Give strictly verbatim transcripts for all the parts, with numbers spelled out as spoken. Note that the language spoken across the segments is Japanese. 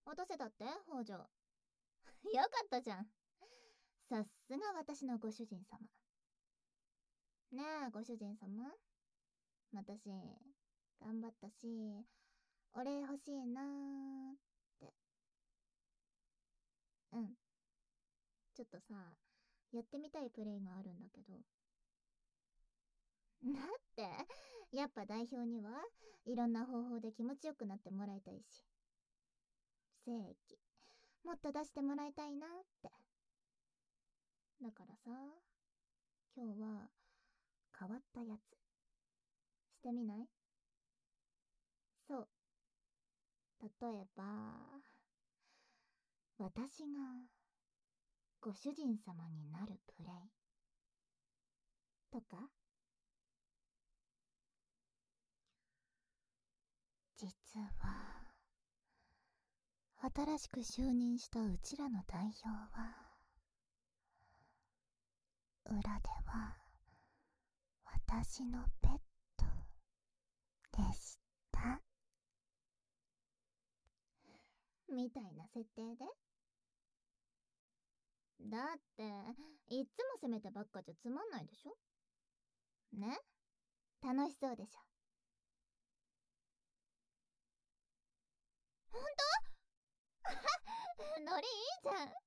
落とせたって北条。よかったじゃん。さすが私のご主人様。ねえご主人様、私頑張ったしお礼欲しいなーって。うん、ちょっとさ、やってみたいプレイがあるんだけど。だってやっぱ代表にはいろんな方法で気持ちよくなってもらいたいし、正義もっと出してもらいたいなって。だからさ、今日は変わったやつしてみない？そう、例えば私がご主人様になるプレイとか。実は新しく就任したうちらの代表は裏では私のペットでした、みたいな設定で。だっていっつも責めてばっかじゃつまんないでしょ。ね、楽しそうでしょ。ほんと？ノリいいじゃん、好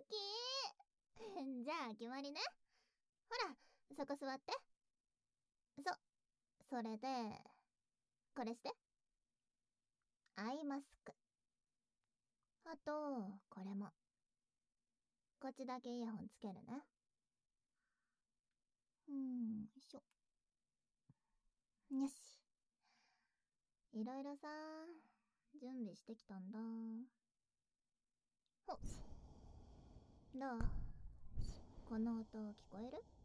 き。じゃあ決まりね。ほらそこ座って。そそれでこれして、アイマスク。あとこれも。こっちだけイヤホンつけるね。うーん、よいしょ。よし、いろいろさ準備してきたんだ。ほっ、どう？この音聞こえる？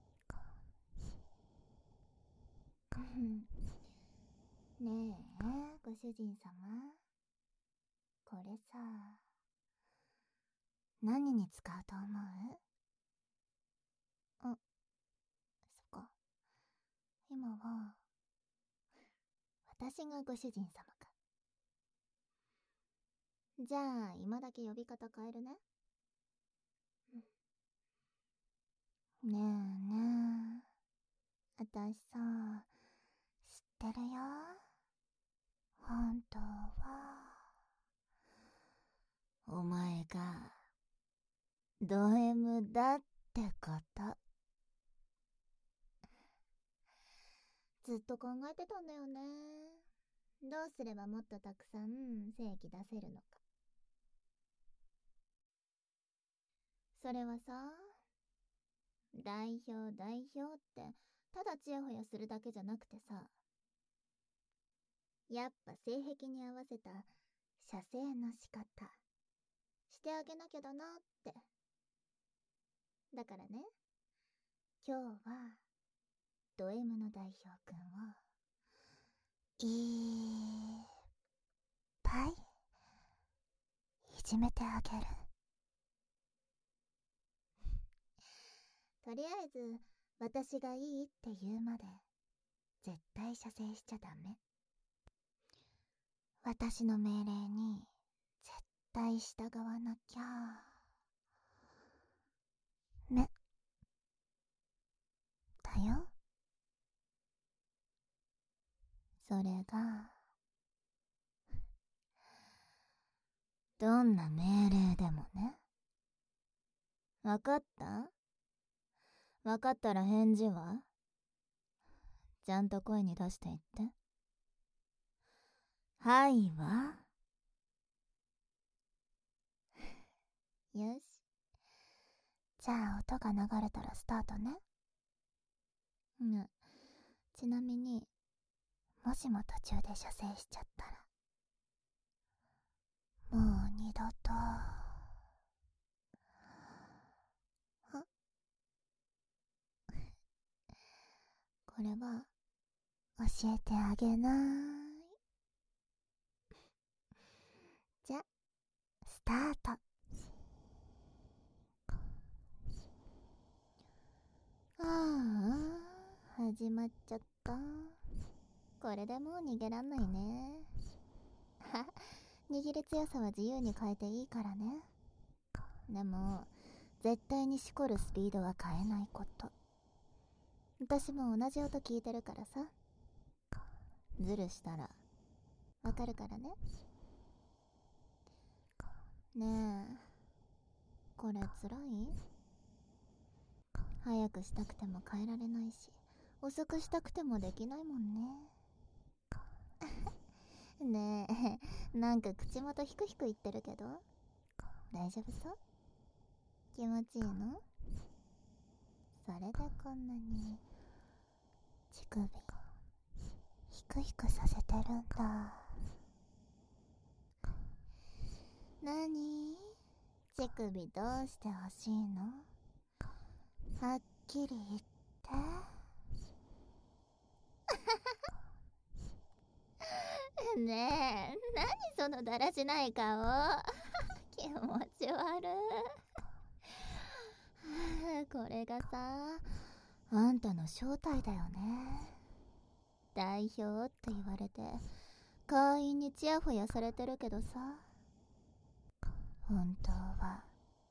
ねえご主人様、これさ何に使うと思う？あ、そっか、今は私がご主人様か。じゃあ今だけ呼び方変えるね。ねえねえ、私さ知ってるよ、本当はお前がド M だってこと。ずっと考えてたんだよね。どうすればもっとたくさん正義出せるのか。それはさ、代表代表ってただチヤホヤするだけじゃなくてさ、やっぱ性癖に合わせた射精の仕方してあげなきゃだなって。だからね、今日はド M の代表くんをいっぱいいじめてあげる。とりあえず私がいいって言うまで絶対射精しちゃダメ。私の命令に絶対従わなきゃね。だよ。それがどんな命令でもね。わかった？わかったら返事は？ちゃんと声に出して言って。はいわ。よし。じゃあ音が流れたらスタートね。うん。ちなみに、もしも途中で射精しちゃったら、もう二度と。は？これは教えてあげない。じゃ、スタート。ああ、始まっちゃった。これでもう逃げらんないね。は、 握り強さは自由に変えていいからね。でも絶対にしこるスピードは変えないこと。私も同じ音聞いてるからさ。ズルしたらわかるからね。ねえ、これつらい？早くしたくても変えられないし、遅くしたくてもできないもんね。ねえ、なんか口元ヒクヒク言ってるけど、大丈夫そう？気持ちいいの？それでこんなに乳首ヒクヒクさせてるんだ。なに？乳首どうしてほしいの？はっきり言って。ねえ、何そのだらしない顔。気持ち悪い。これがさ、あんたの正体だよね。代表って言われて会員にチヤホヤされてるけどさ、本当は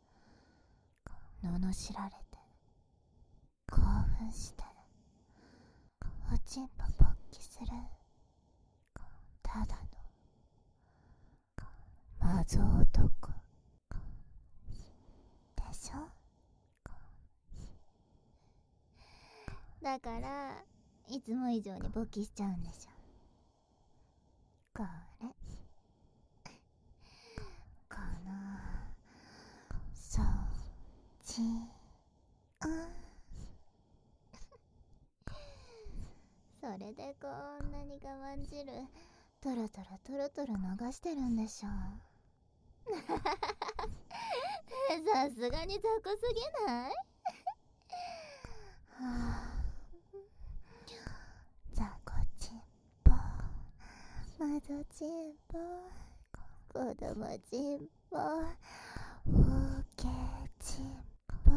罵られて興奮しておちんぽ勃起するただのマゾ男でしょ。だからいつも以上に勃起しちゃうんでしょ。これこのそっちうんそれでこんなに我慢汁トロトロトロトロ流してるんでしょ。さすがに雑魚すぎない？はあ、雑魚ちんぽマゾちんぽ子供ちんぽオーケーちんぽ。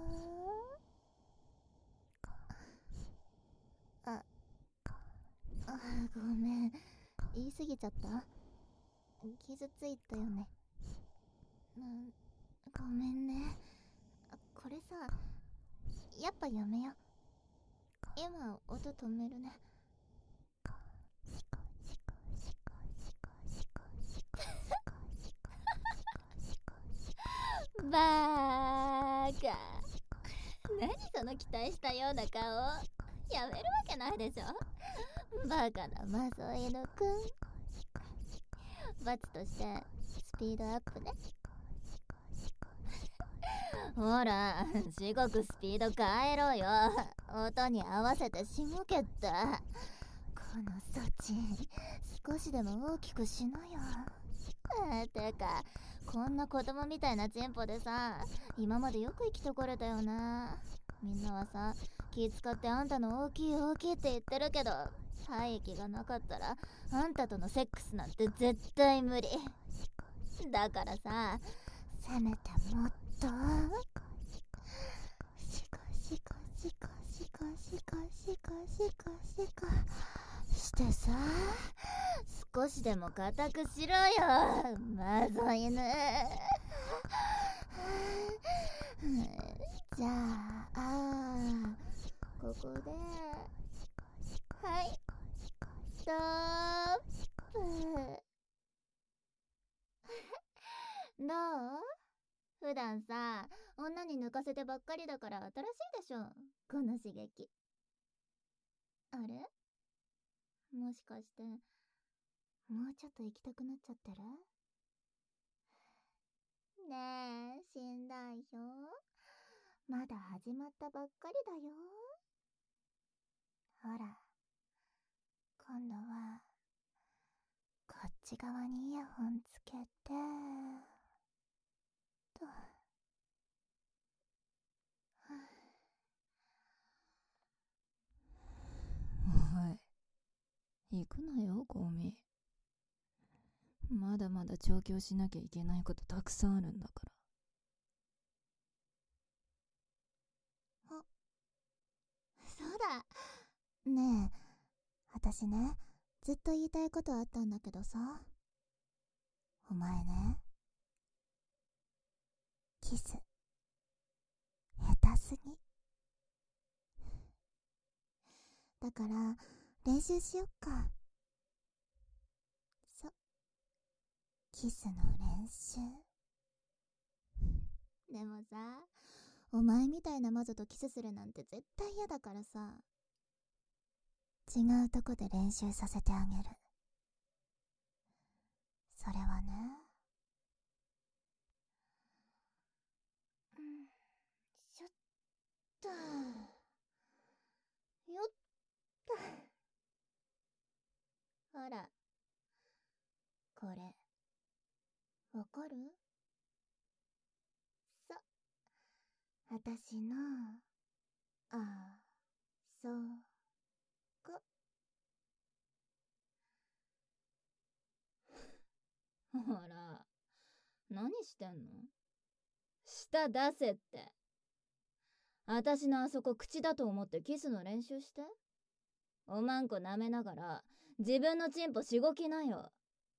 ああ、ごめん、言い過ぎちゃった？傷ついたよね。うん、ごめんね。これさ、やっぱやめよ。今音止めるね。バーカ。何その期待したような顔。やめるわけないでしょ。バカなマゾ犬くん。罰としてスピードアップね。ほら、至極スピード変えろよ。音に合わせてしごけって。このそち少しでも大きくしなよ。えー、てかこんな子供みたいなチンポでさ、今までよく生きてこれたよな。みんなはさ、気使ってあんたの大きい大きいって言ってるけど、体液がなかったらあんたとのセックスなんて絶対無理だからさ、せめてもっとシコシコシコシコシコシコシコシコしてさ、少しでも固くしろよマゾ犬。じゃあここで、はい、ストップ。どう？普段さ、女に抜かせてばっかりだから新しいでしょ、この刺激。あれ？もしかしてもうちょっと行きたくなっちゃってる？ねえ、新代表、まだ始まったばっかりだよ。ほら、今度はこっち側にイヤホンつけてと。 おい、行くなよゴミ。まだまだ調教しなきゃいけないことたくさんあるんだから。 あ、そうだ。ねえ、私ね、ずっと言いたいことあったんだけどさ。 お前ね、キス下手すぎ。だから練習しよっか。そ、キスの練習。でもさ、お前みたいな魔女とキスするなんて絶対嫌だからさ、違うとこで練習させてあげる。それはね、うん、ちょっと、よっと。ほら、これ、わかる？そ、あたしの、あ、そ、こ。ほら、何してんの？舌出せって。あたしのあそこ口だと思ってキスの練習して。おまんこ舐めながら自分のチンポしごきなよ。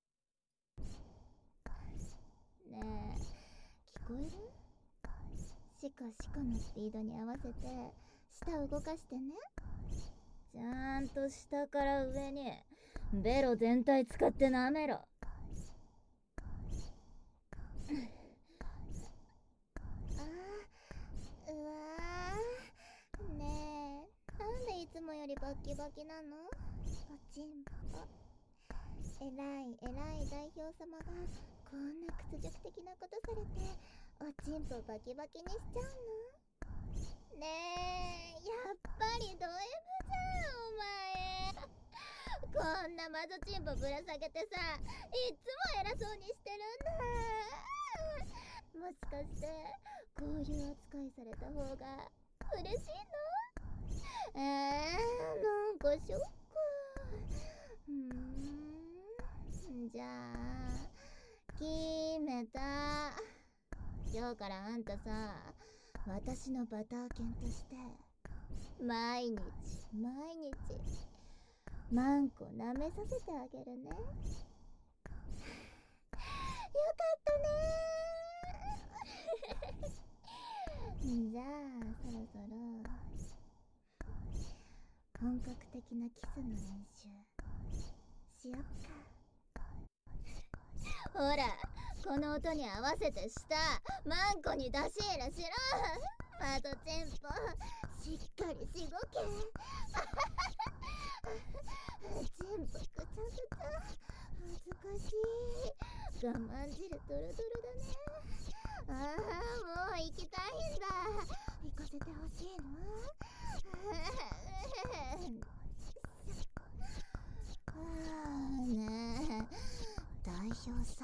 ねえ、聞こえる？シコシコのスピードに合わせて舌を動かしてね。ちゃんと下から上にベロ全体使って舐めろ。あー、うわー。ねえ、なんでいつもよりバッキバキなの？おちんぽ。えらいえらい代表様がこんな屈辱的なことされておちんぽバキバキにしちゃうの？ねえ、やっぱりド M じゃんお前。こんな魔女チンポぶら下げてさ、いっつも偉そうにしてるんだ。もしかしてこういう扱いされた方が嬉しいの？えー、なんかショック。うーん、じゃあ決めた。今日からあんたさ、私のバター犬として毎日毎日マンコ舐めさせてあげるね。よかったねじゃあそろそろ本格的なキスの練習しよっか。ほら、この音に合わせて舌マンコに出し入れしろ。マゾチンポしっかりしごけ。チンポぐちゃぐちゃ恥ずかしい。我慢汁ドロドロだね。ああ、もう行きたいんだ。行かせてほしいの？あーねえ、代表さ、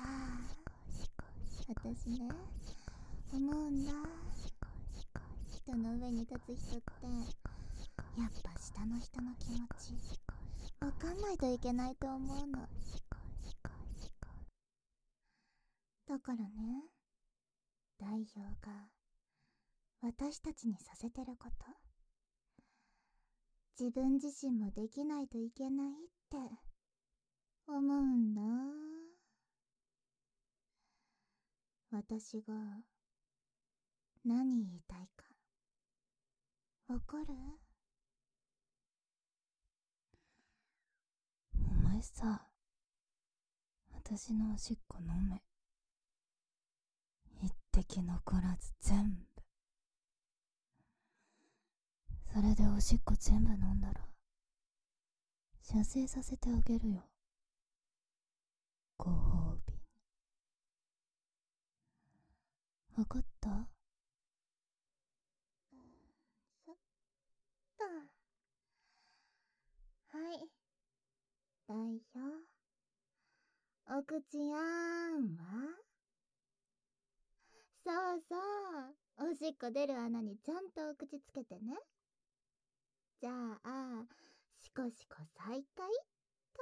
私ね、思うんだ。人の上に立つ人ってやっぱ下の人の気持ちわかんないといけないと思うの。だからね、代表が私たちにさせてること、自分自身もできないといけないって思うんだ。私が何言いたいかわかる？ お前さ、私のおしっこ飲め。一滴残らず全部。それでおしっこ全部飲んだら射精させてあげるよ。ご褒美に。わかった？ そっと。はい、代表。お口やんは？そうそう、おしっこ出る穴にちゃんとお口つけてね。じゃあ、シコシコ再開っと。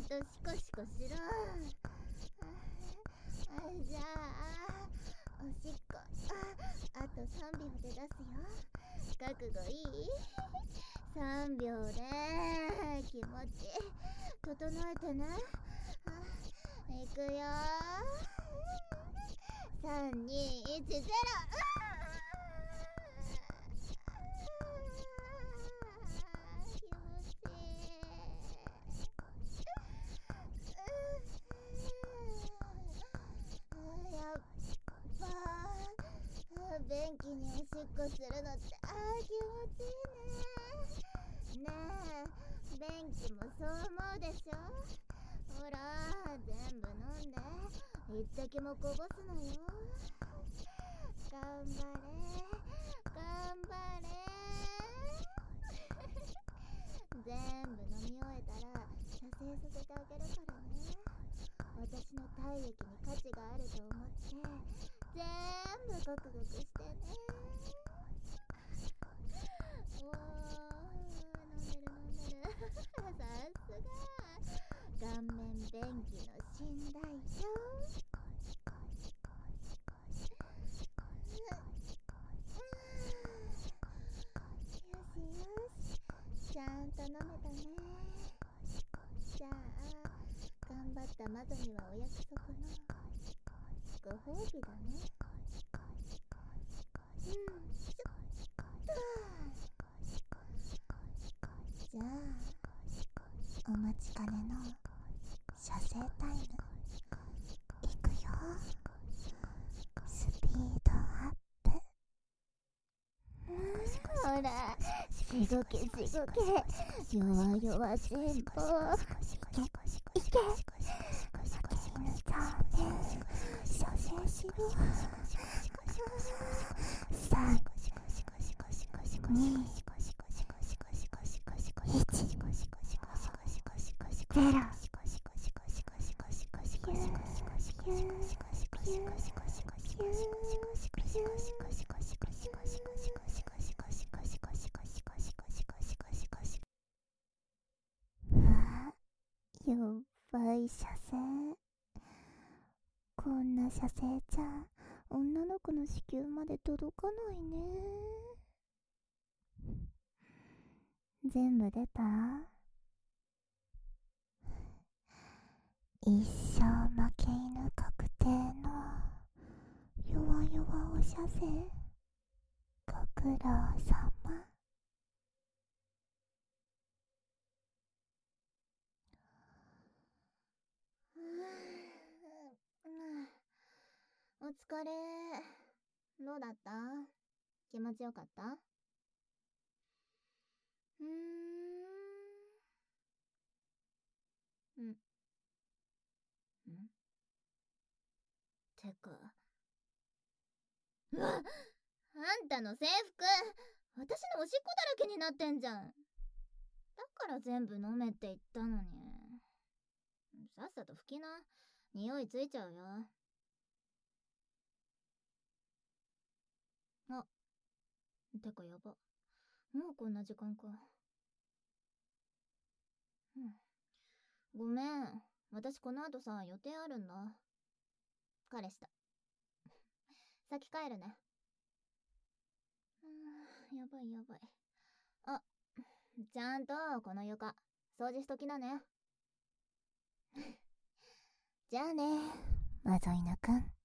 んとシコシコしろ。あじゃあおしっこああとさんびょうで出すよ。覚悟いい？さんびょうで気持ち整えてね。いくよ。さんにいちゼロ。気持ちいい。やっぱ便器におしっこするのってあー気持ちいいね。ねえ便器もそう思うでしょ。ほら全部飲んで一滴もこぼすのよ。頑張れ頑張れ。全部飲み終えたら射精させてあげるからね。私の体液に価値があると思って全部ゴクゴクしてね。おー飲んでる飲んでる。さすが顔面便器の信頼よ。よしよしちゃんと飲めたね。じゃあ頑張ったマゾにはお約束のご褒美だね。うんしょっと。じゃあお待ちかねの射精タイムいくよ。スピードアップ。ほらしごけしごけ。弱々進歩。いけいけ。犬ちゃんね射精しろ。さんにいちゼロ。やばい射精。こんな射精じゃ女の子の子宮まで届かないね。全部出た？一生負け犬確定の弱々お射精ご苦労さま。お疲れ。どうだった？気持ちよかった？うーんうんんてかうわっ、あんたの制服私のおしっこだらけになってんじゃん。だから全部飲めって言ったのに。さっさと拭きな。匂いついちゃうよ。あ、てかやば。もうこんな時間か。うん。ごめん。私この後さ、予定あるんだ。彼氏だ。先帰るね。うーん、やばいやばい。あ、ちゃんとこの床、掃除しときなね。じゃあね、マゾイヌくん。